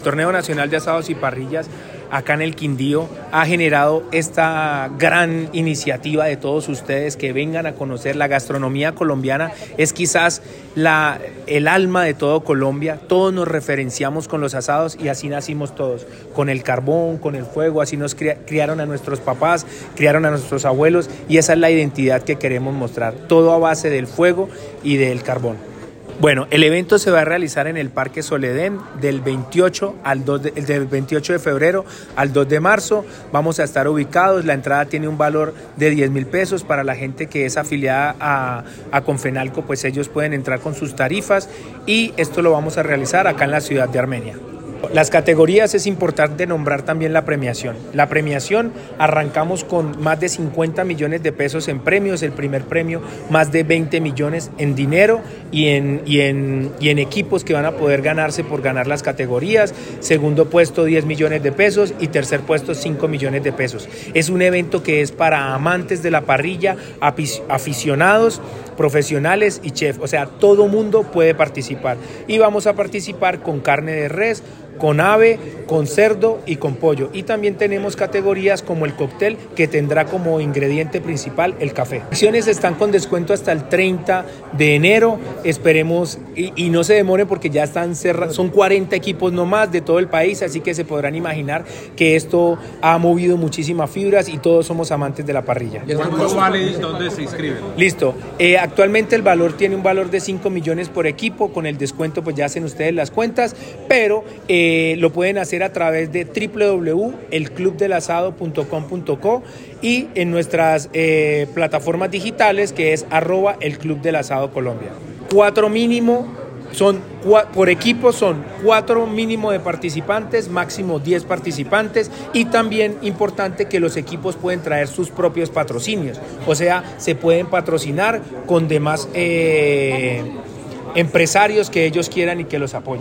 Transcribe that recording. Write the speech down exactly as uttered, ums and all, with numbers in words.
El Torneo Nacional de Asados y Parrillas acá en el Quindío ha generado esta gran iniciativa de todos ustedes que vengan a conocer la gastronomía colombiana. Es quizás la, el alma de todo Colombia. Todos nos referenciamos con los asados y así nacimos todos, con el carbón, con el fuego. Así nos criaron a nuestros papás, criaron a nuestros abuelos, y esa es la identidad que queremos mostrar, todo a base del fuego y del carbón. Bueno, el evento se va a realizar en el Parque Soledén del veintiocho, al dos de, del veintiocho de febrero al dos de marzo. Vamos a estar ubicados, la entrada tiene un valor de diez mil pesos. Para la gente que es afiliada a, a Confenalco, pues ellos pueden entrar con sus tarifas, y esto lo vamos a realizar acá en la ciudad de Armenia. Las categorías, es importante nombrar también la premiación. La premiación, arrancamos con más de cincuenta millones de pesos en premios. El primer premio, más de veinte millones en dinero y en, y, en, y en equipos que van a poder ganarse por ganar las categorías. Segundo puesto, diez millones de pesos, y tercer puesto, cinco millones de pesos. Es un evento que es para amantes de la parrilla, aficionados, profesionales y chef. O sea, todo mundo puede participar. Y vamos a participar con carne de res, con ave, con cerdo y con pollo. Y también tenemos categorías como el cóctel, que tendrá como ingrediente principal el café. Las acciones están con descuento hasta el treinta de enero. Esperemos y, y no se demoren, porque ya están cerrados. Son cuarenta equipos nomás de todo el país, así que se podrán imaginar que esto ha movido muchísimas fibras y todos somos amantes de la parrilla. ¿Cuánto vale y dónde se inscriben? Listo. Eh, actualmente el valor tiene un valor de cinco millones por equipo. Con el descuento pues ya hacen ustedes las cuentas, pero eh, Eh, lo pueden hacer a través de doble u doble u doble u punto el club del asado punto com punto co y en nuestras eh, plataformas digitales, que es arroba el Club del Asado Colombia. Cuatro mínimo, son por equipo son cuatro mínimo de participantes, máximo diez participantes, y también importante que los equipos pueden traer sus propios patrocinios, o sea, se pueden patrocinar con demás eh, empresarios que ellos quieran y que los apoyen.